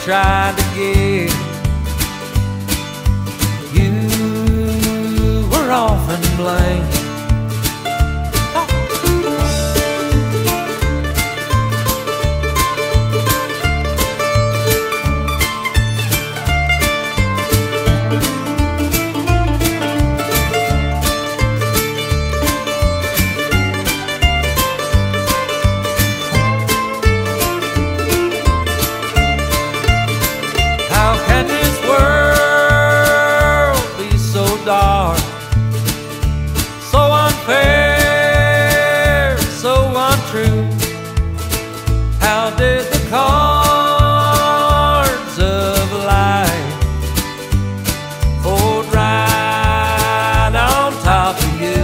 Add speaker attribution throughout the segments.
Speaker 1: tried to give. You were often blamed. Dark, so unfair, so untrue. How did the cards of life fold right on top of you?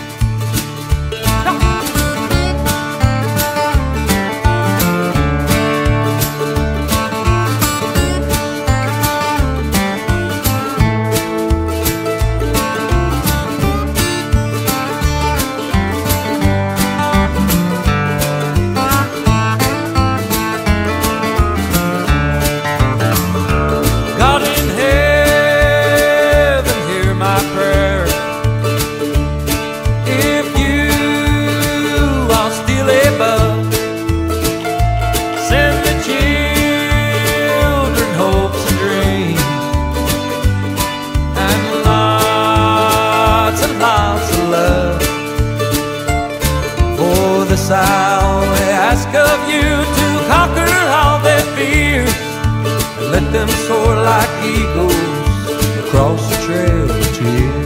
Speaker 1: I only ask of you to conquer all their fears and let them soar like eagles across the trail of tears.